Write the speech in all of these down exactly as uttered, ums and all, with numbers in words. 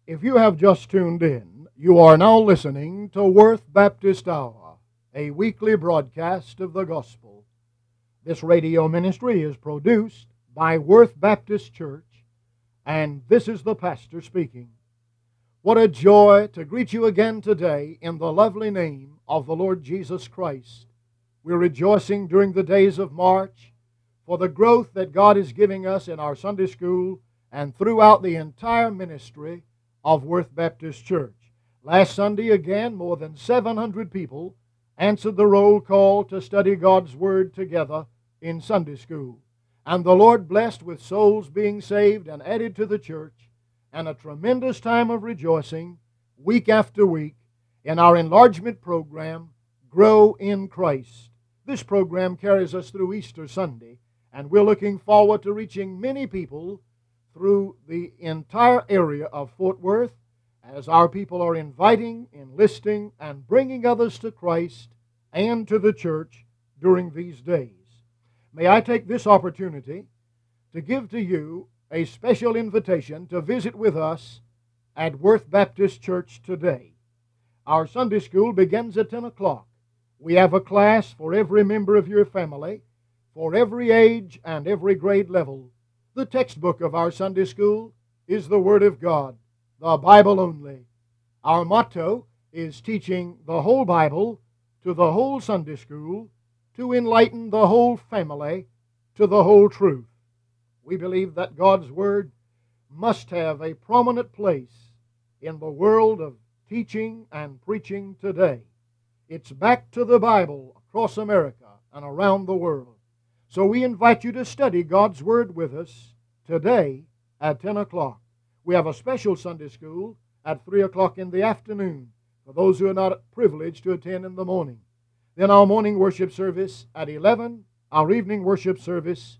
If you have just tuned in, you are now listening to Worth Baptist Hour, a weekly broadcast of the gospel. This radio ministry is produced by Worth Baptist Church, and this is the pastor speaking. What a joy to greet you again today in the lovely name of the Lord Jesus Christ. We're rejoicing during the days of March for the growth that God is giving us in our Sunday school and throughout the entire ministry of Worth Baptist Church. Last Sunday, again, more than seven hundred people answered the roll call to study God's Word together in Sunday school. And the Lord blessed with souls being saved and added to the church, and a tremendous time of rejoicing week after week in our enlargement program, Grow in Christ. This program carries us through Easter Sunday, and we're looking forward to reaching many people through the entire area of Fort Worth as our people are inviting, enlisting, and bringing others to Christ and to the church during these days. May I take this opportunity to give to you a special invitation to visit with us at Worth Baptist Church today. Our Sunday school begins at ten o'clock. We have a class for every member of your family, for every age and every grade level. The textbook of our Sunday school is the Word of God, the Bible only. Our motto is teaching the whole Bible to the whole Sunday school to enlighten the whole family to the whole truth. We believe that God's Word must have a prominent place in the world of teaching and preaching today. It's back to the Bible across America and around the world. So we invite you to study God's Word with us today at ten o'clock. We have a special Sunday school at three o'clock in the afternoon for those who are not privileged to attend in the morning. Then our morning worship service at eleven, our evening worship service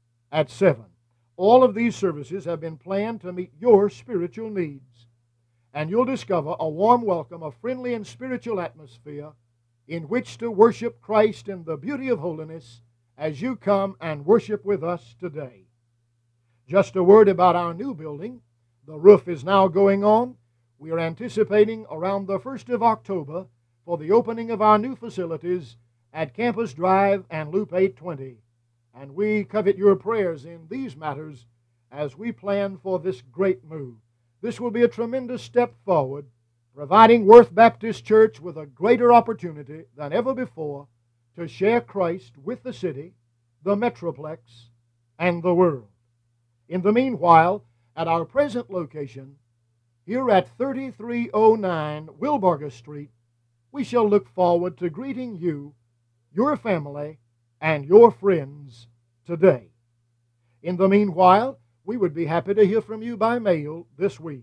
at seven. All of these services have been planned to meet your spiritual needs, and you'll discover a warm welcome, a friendly and spiritual atmosphere in which to worship Christ in the beauty of holiness as you come and worship with us today. Just a word about our new building. The roof is now going on. We are anticipating around the first of October for the opening of our new facilities at Campus Drive and Loop eight twenty. And we covet your prayers in these matters as we plan for this great move. This will be a tremendous step forward, providing Worth Baptist Church with a greater opportunity than ever before to share Christ with the city, the metroplex, and the world. In the meanwhile, at our present location, here at thirty-three oh nine Wilbarger Street, we shall look forward to greeting you, your family, and your friends today. In the meanwhile, we would be happy to hear from you by mail this week.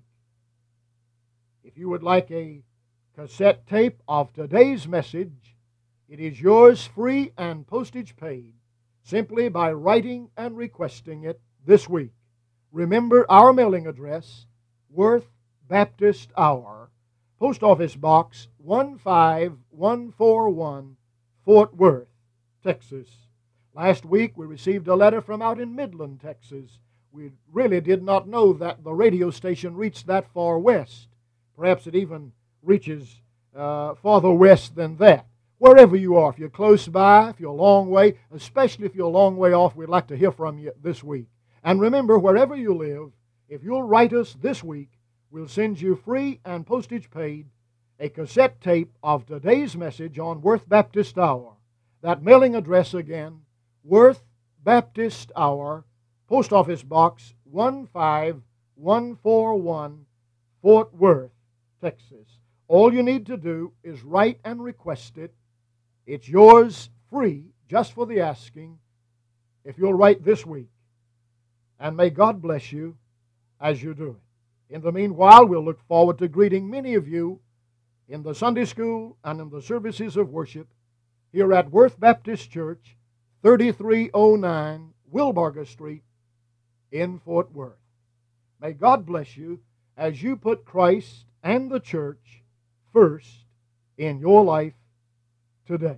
If you would like a cassette tape of today's message, it is yours free and postage paid simply by writing and requesting it this week. Remember our mailing address, Worth Baptist Hour, Post Office Box one five one four one, Fort Worth, Texas. Last week we received a letter from out in Midland, Texas. We really did not know that the radio station reached that far west. Perhaps it even reaches uh, farther west than that. Wherever you are, if you're close by, if you're a long way, especially if you're a long way off, we'd like to hear from you this week. And remember, wherever you live, if you'll write us this week, we'll send you free and postage paid a cassette tape of today's message on Worth Baptist Hour. That mailing address again, Worth Baptist Hour, Post Office Box one five one four one, Fort Worth, Texas. All you need to do is write and request it. It's yours free, just for the asking, if you'll write this week. And may God bless you as you do it. In the meanwhile, we'll look forward to greeting many of you in the Sunday school and in the services of worship here at Worth Baptist Church, thirty-three oh nine Wilbarger Street in Fort Worth. May God bless you as you put Christ and the church first in your life today.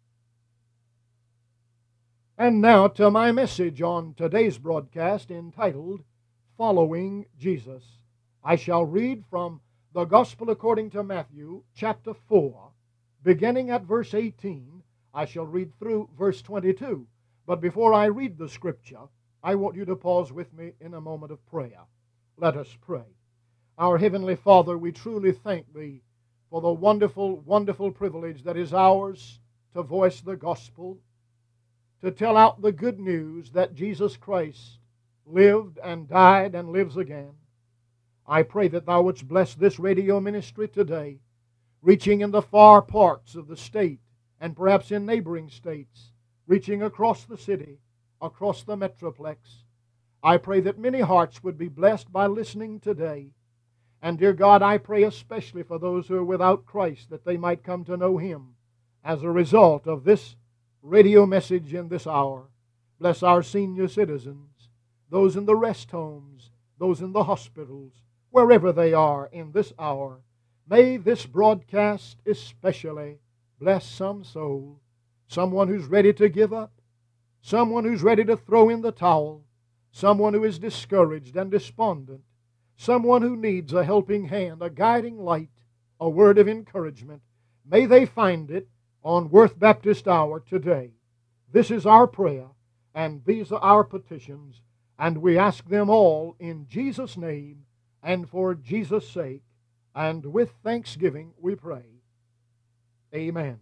And now to my message on today's broadcast entitled Following Jesus. I shall read from the Gospel according to Matthew, chapter four, beginning at verse eighteen. I shall read through verse twenty-two. But before I read the Scripture, I want you to pause with me in a moment of prayer. Let us pray. Our Heavenly Father, we truly thank Thee for the wonderful, wonderful privilege that is ours to voice the gospel, to tell out the good news that Jesus Christ lived and died and lives again. I pray that Thou wouldst bless this radio ministry today, reaching in the far parts of the state and perhaps in neighboring states, reaching across the city, across the metroplex. I pray that many hearts would be blessed by listening today. And dear God, I pray especially for those who are without Christ, that they might come to know Him as a result of this radio message in this hour. Bless our senior citizens, those in the rest homes, those in the hospitals, wherever they are in this hour. May this broadcast especially bless some soul, someone who's ready to give up, someone who's ready to throw in the towel, someone who is discouraged and despondent, someone who needs a helping hand, a guiding light, a word of encouragement. May they find it on Worth Baptist Hour today. This is our prayer, and these are our petitions, and we ask them all in Jesus' name and for Jesus' sake, and with thanksgiving we pray. Amen.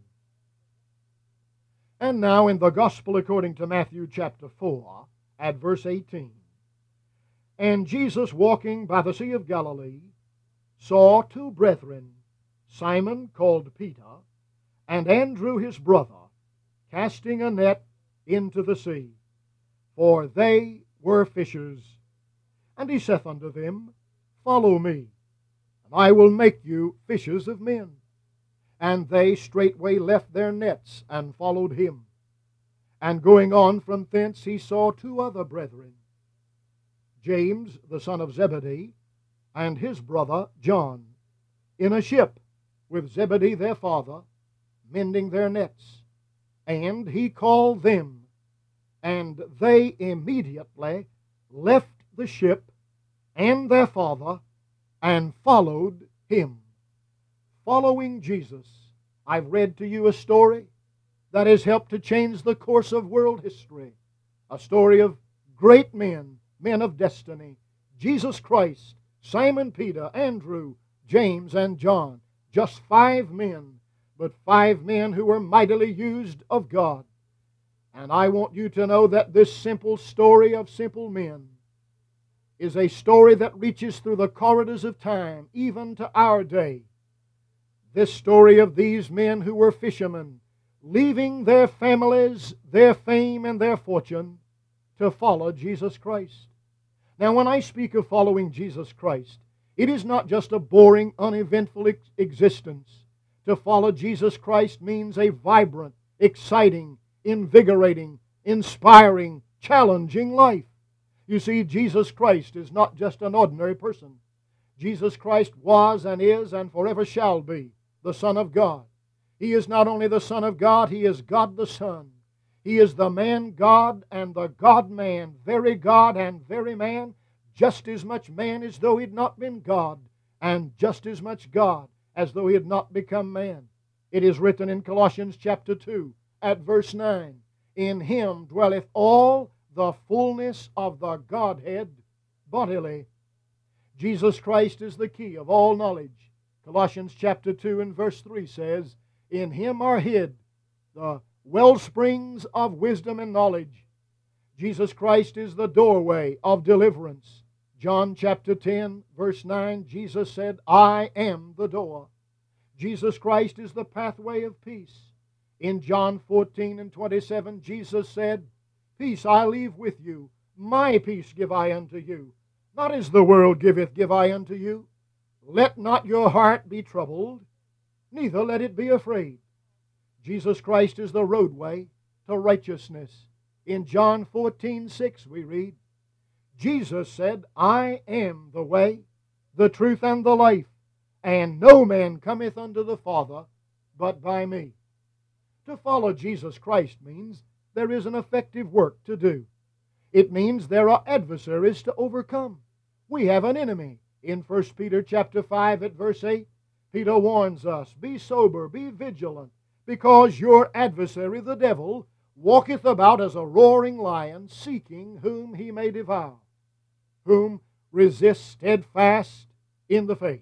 And now in the Gospel according to Matthew chapter four, at verse eighteen. And Jesus, walking by the Sea of Galilee, saw two brethren, Simon called Peter, and Andrew his brother, casting a net into the sea, for they were fishers. And he saith unto them, Follow me, and I will make you fishers of men. And they straightway left their nets, and followed him. And going on from thence he saw two other brethren, James the son of Zebedee, and his brother John, in a ship with Zebedee their father, mending their nets. And he called them, and they immediately left the ship and their father, and followed him. Following Jesus. I've read to you a story that has helped to change the course of world history. A story of great men, men of destiny. Jesus Christ, Simon Peter, Andrew, James, and John. Just five men, but five men who were mightily used of God. And I want you to know that this simple story of simple men is a story that reaches through the corridors of time, even to our day. This story of these men who were fishermen, leaving their families, their fame, and their fortune to follow Jesus Christ. Now, when I speak of following Jesus Christ, it is not just a boring, uneventful ex- existence. To follow Jesus Christ means a vibrant, exciting, invigorating, inspiring, challenging life. You see, Jesus Christ is not just an ordinary person. Jesus Christ was and is and forever shall be the Son of God. He is not only the Son of God, He is God the Son. He is the man God and the God-man, very God and very man, just as much man as though He had not been God, and just as much God as though He had not become man. It is written in Colossians chapter two at verse nine, In Him dwelleth all the fullness of the Godhead bodily. Jesus Christ is the key of all knowledge. Colossians chapter two and verse three says, In Him are hid the wellsprings of wisdom and knowledge. Jesus Christ is the doorway of deliverance. John chapter ten verse nine, Jesus said, I am the door. Jesus Christ is the pathway of peace. In John fourteen and twenty-seven, Jesus said, Peace I leave with you, my peace give I unto you. Not as the world giveth, give I unto you. Let not your heart be troubled, neither let it be afraid. Jesus Christ is the roadway to righteousness. In John fourteen six we read, Jesus said, I am the way, the truth, and the life, and no man cometh unto the Father but by me. To follow Jesus Christ means there is an effective work to do. It means there are adversaries to overcome. We have an enemy, In First Peter chapter five at verse eight, Peter warns us, "Be sober, be vigilant, because your adversary the devil walketh about as a roaring lion, seeking whom he may devour, whom resist steadfast in the faith."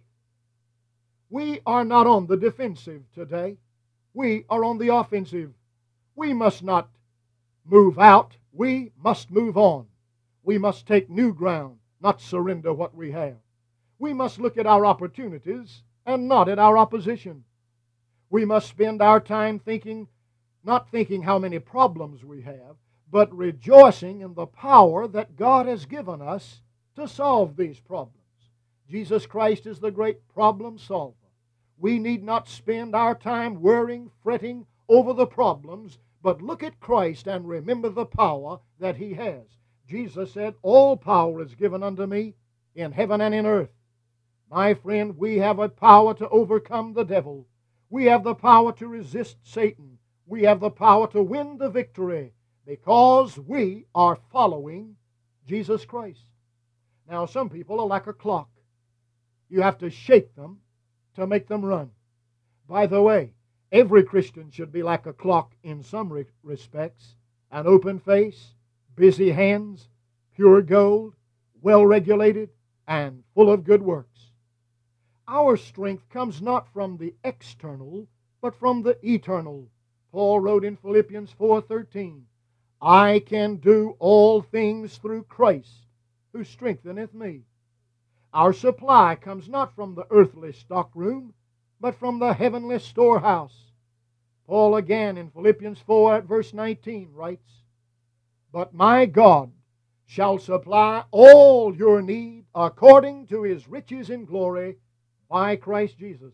We are not on the defensive today. We are on the offensive. We must not move out. We must move on. We must take new ground, not surrender what we have. We must look at our opportunities and not at our opposition. We must spend our time thinking, not thinking how many problems we have, but rejoicing in the power that God has given us to solve these problems. Jesus Christ is the great problem solver. We need not spend our time worrying, fretting over the problems, but look at Christ and remember the power that He has. Jesus said, "All power is given unto me in heaven and in earth." My friend, we have a power to overcome the devil. We have the power to resist Satan. We have the power to win the victory because we are following Jesus Christ. Now, some people are like a clock. You have to shake them to make them run. By the way, every Christian should be like a clock in some re- respects. An open face, busy hands, pure gold, well-regulated, and full of good works. Our strength comes not from the external, but from the eternal. Paul wrote in Philippians four thirteen, "I can do all things through Christ, who strengtheneth me." Our supply comes not from the earthly stockroom, but from the heavenly storehouse. Paul again in Philippians four at verse nineteen writes, "But my God shall supply all your need according to His riches in glory by Christ Jesus."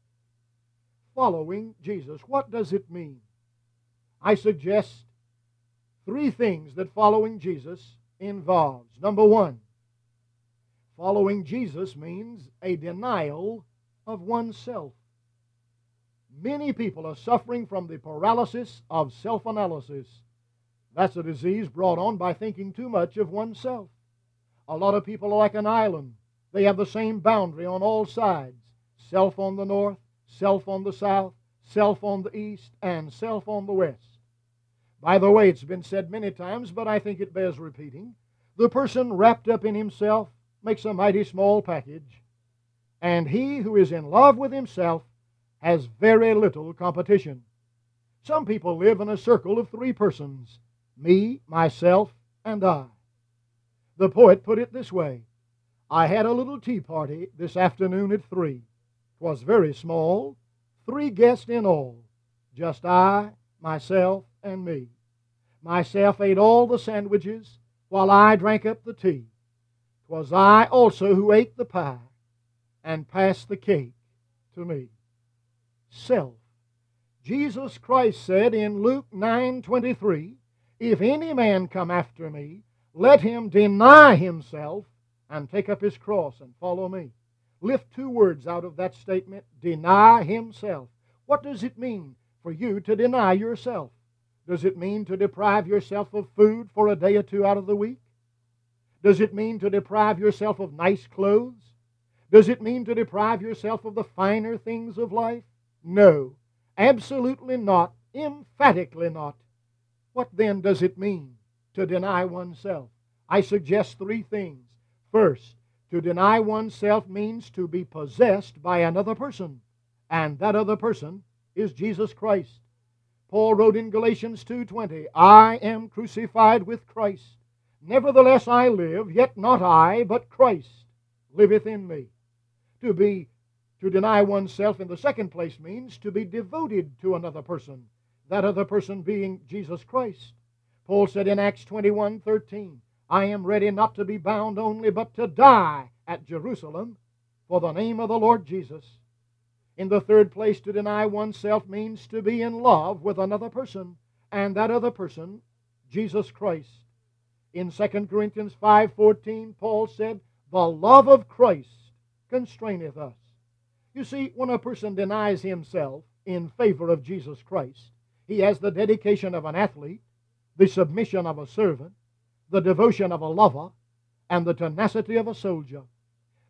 Following Jesus, what does it mean? I suggest three things that following Jesus involves. Number one, following Jesus means a denial of oneself. Many people are suffering from the paralysis of self-analysis. That's a disease brought on by thinking too much of oneself. A lot of people are like an island. They have the same boundary on all sides. Self on the north, self on the south, self on the east, and self on the west. By the way, it's been said many times, but I think it bears repeating. The person wrapped up in himself makes a mighty small package, and he who is in love with himself has very little competition. Some people live in a circle of three persons, me, myself, and I. The poet put it this way, "I had a little tea party this afternoon at three. 'Twas very small, three guests in all, just I, myself, and me. Myself ate all the sandwiches, while I drank up the tea. 'Twas I also who ate the pie, and passed the cake to me." Self. Jesus Christ said in Luke nine twenty-three, "If any man come after me, let him deny himself and take up his cross and follow me." Lift two words out of that statement, deny himself. What does it mean for you to deny yourself? Does it mean to deprive yourself of food for a day or two out of the week? Does it mean to deprive yourself of nice clothes? Does it mean to deprive yourself of the finer things of life? No, absolutely not, emphatically not. What then does it mean to deny oneself? I suggest three things. First, to deny oneself means to be possessed by another person, and that other person is Jesus Christ. Paul wrote in Galatians two twenty, "I am crucified with Christ. Nevertheless I live, yet not I, but Christ liveth in me." To be, to deny oneself in the second place means to be devoted to another person, that other person being Jesus Christ. Paul said in Acts twenty-one thirteen, "I am ready not to be bound only, but to die at Jerusalem for the name of the Lord Jesus." In the third place, to deny oneself means to be in love with another person, and that other person, Jesus Christ. In Second Corinthians five fourteen, Paul said, "The love of Christ constraineth us." You see, when a person denies himself in favor of Jesus Christ, he has the dedication of an athlete, the submission of a servant, the devotion of a lover, and the tenacity of a soldier.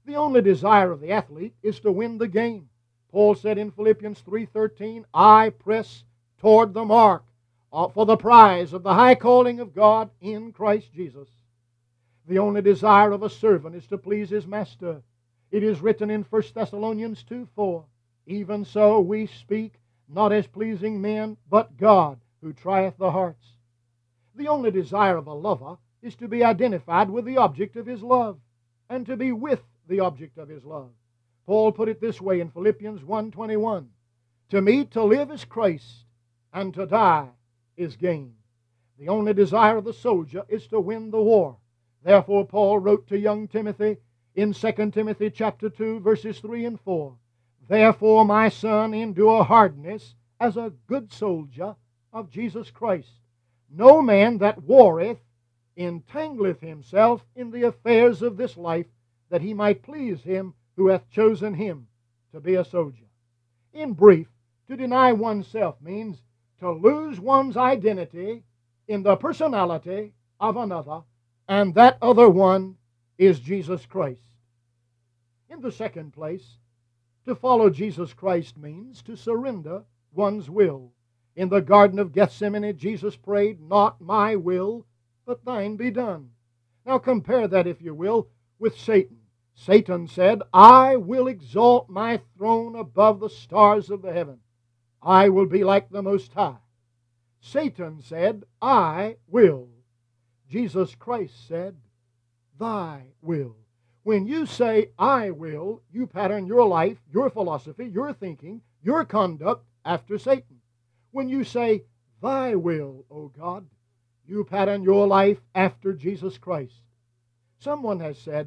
The only desire of the athlete is to win the game. Paul said in Philippians three thirteen, I press toward the mark for the prize of the high calling of God in Christ Jesus. The only desire of a servant is to please his master. It is written in First Thessalonians two four, even so we speak, not as pleasing men, but God, who trieth the hearts. The only desire of a lover is to be identified with the object of his love, and to be with the object of his love. Paul put it this way in Philippians one twenty-one, to me to live is Christ, and to die is gain. The only desire of the soldier is to win the war. Therefore Paul wrote to young Timothy in Second Timothy chapter two, verses three and four, therefore, my son, endure hardness as a good soldier of Jesus Christ. No man that warreth entangleth himself in the affairs of this life, that he might please him who hath chosen him to be a soldier. In brief, to deny oneself means to lose one's identity in the personality of another, and that other one is Jesus Christ. In the second place, to follow Jesus Christ means to surrender one's will. In the Garden of Gethsemane, Jesus prayed, not my will, but thine be done. Now compare that, if you will, with Satan. Satan said, I will exalt my throne above the stars of the heaven. I will be like the Most High. Satan said, I will. Jesus Christ said, thy will. When you say, I will, you pattern your life, your philosophy, your thinking, your conduct after Satan. When you say, thy will, O God, you pattern your life after Jesus Christ. Someone has said,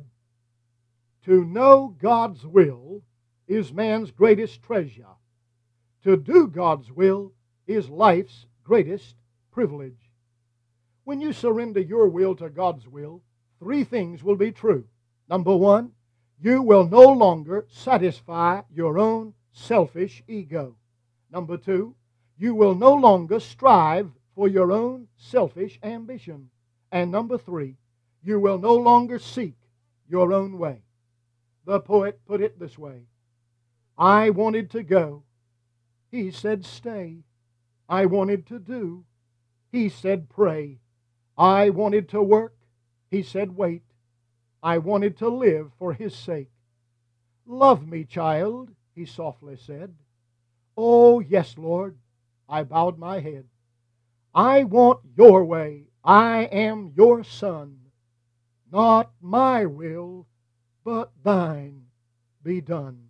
to know God's will is man's greatest treasure. To do God's will is life's greatest privilege. When you surrender your will to God's will, three things will be true. Number one, you will no longer satisfy your own selfish ego. Number two, you will no longer strive for your own selfish ambition. And number three, you will no longer seek your own way. The poet put it this way, I wanted to go. He said stay. I wanted to do. He said pray. I wanted to work. He said wait. I wanted to live for His sake. Love me, child, he softly said. Oh, yes, Lord. I bowed my head. I want your way. I am your son. Not my will, but thine be done.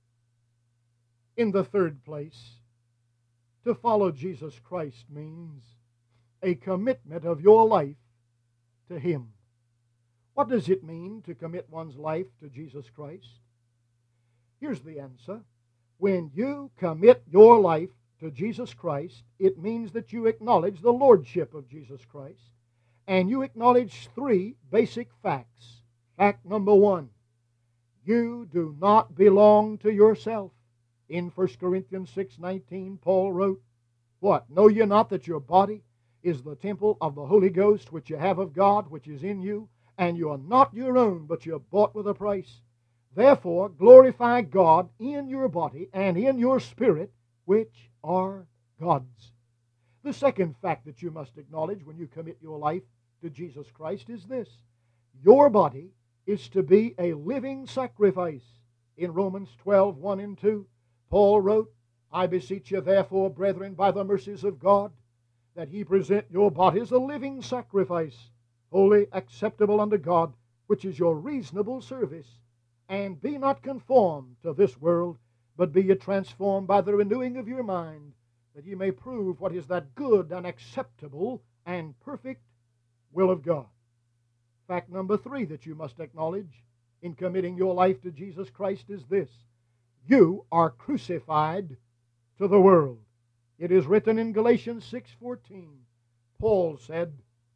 In the third place, to follow Jesus Christ means a commitment of your life to Him. What does it mean to commit one's life to Jesus Christ? Here's the answer. When you commit your life to Jesus Christ, it means that you acknowledge the lordship of Jesus Christ, and you acknowledge three basic facts. Fact number one, you do not belong to yourself. In First Corinthians six nineteen, Paul wrote, what? Know ye not that your body is the temple of the Holy Ghost, which you have of God, which is in you, and you are not your own, but you are bought with a price. Therefore, glorify God in your body and in your spirit, which are God's. The second fact that you must acknowledge when you commit your life to Jesus Christ is this. Your body is to be a living sacrifice. In Romans twelve, one and two, Paul wrote, I beseech you therefore, brethren, by the mercies of God, that ye present your bodies a living sacrifice, holy, acceptable unto God, which is your reasonable service. And be not conformed to this world, but be ye transformed by the renewing of your mind, that ye may prove what is that good and acceptable and perfect will of God. Fact number three that you must acknowledge in committing your life to Jesus Christ is this. You are crucified to the world. It is written in Galatians six fourteen. Paul said,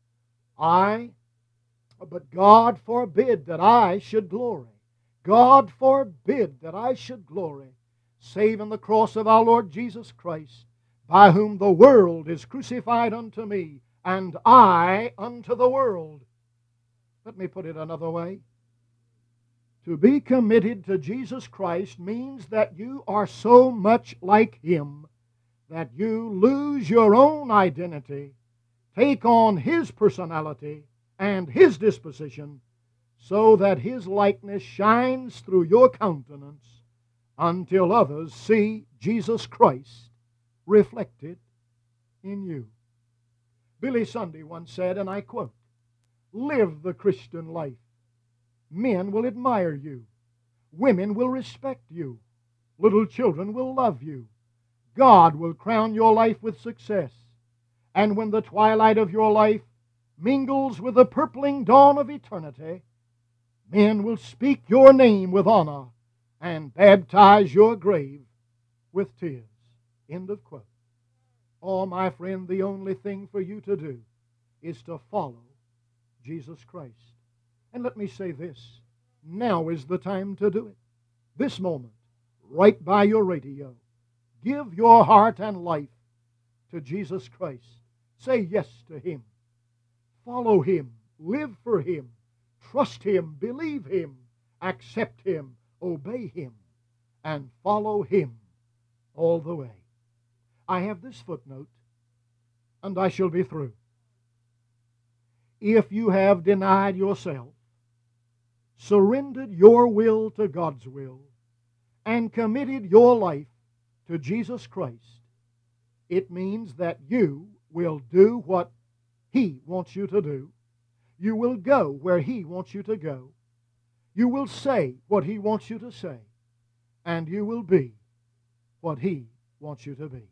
I, but God forbid that I should glory. God forbid that I should glory, save in the cross of our Lord Jesus Christ, by whom the world is crucified unto me, and I unto the world. Let me put it another way. To be committed to Jesus Christ means that you are so much like Him that you lose your own identity, take on His personality and His disposition, so that His likeness shines through your countenance until others see Jesus Christ reflected in you. Billy Sunday once said, and I quote, "Live the Christian life. Men will admire you. Women will respect you. Little children will love you. God will crown your life with success. And when the twilight of your life mingles with the purpling dawn of eternity, men will speak your name with honor and baptize your grave with tears." End of quote. Oh, my friend, the only thing for you to do is to follow Jesus Christ. And let me say this, now is the time to do it. This moment, right by your radio, give your heart and life to Jesus Christ. Say yes to Him. Follow Him. Live for Him. Trust Him. Believe Him. Accept Him. Obey Him. And follow Him all the way. I have this footnote, and I shall be through. If you have denied yourself, surrendered your will to God's will, and committed your life to Jesus Christ, it means that you will do what He wants you to do. You will go where He wants you to go. You will say what He wants you to say. And you will be what He wants you to be.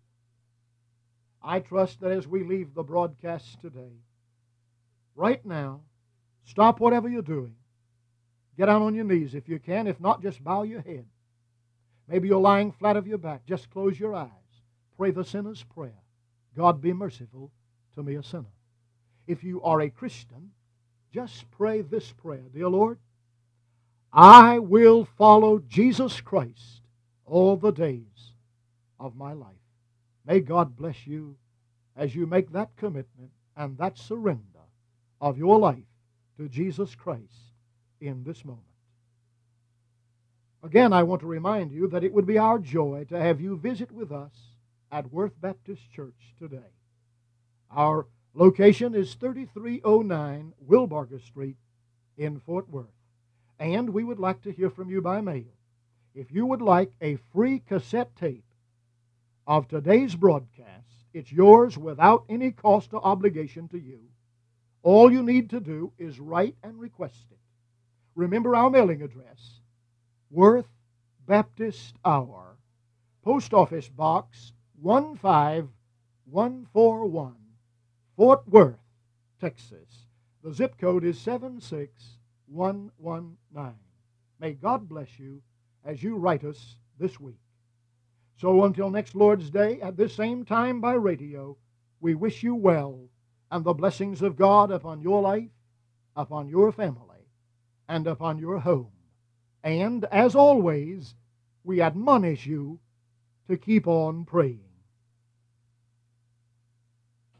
I trust that as we leave the broadcast today, right now, stop whatever you're doing. Get down on your knees if you can. If not, just bow your head. Maybe you're lying flat of your back. Just close your eyes. Pray the sinner's prayer. God, be merciful to me, a sinner. If you are a Christian, just pray this prayer. Dear Lord, I will follow Jesus Christ all the days of my life. May God bless you as you make that commitment and that surrender of your life to Jesus Christ in this moment. Again, I want to remind you that it would be our joy to have you visit with us at Worth Baptist Church today. Our location is thirty-three oh nine Wilbarger Street in Fort Worth. And we would like to hear from you by mail. If you would like a free cassette tape of today's broadcast, it's yours without any cost or obligation to you. All you need to do is write and request it. Remember our mailing address, Worth Baptist Hour, Post Office Box one five one four one, Fort Worth, Texas. The zip code is seven six one one nine. May God bless you as you write us this week. So until next Lord's Day, at this same time by radio, we wish you well and the blessings of God upon your life, upon your family, and upon your home. And, as always, we admonish you to keep on praying.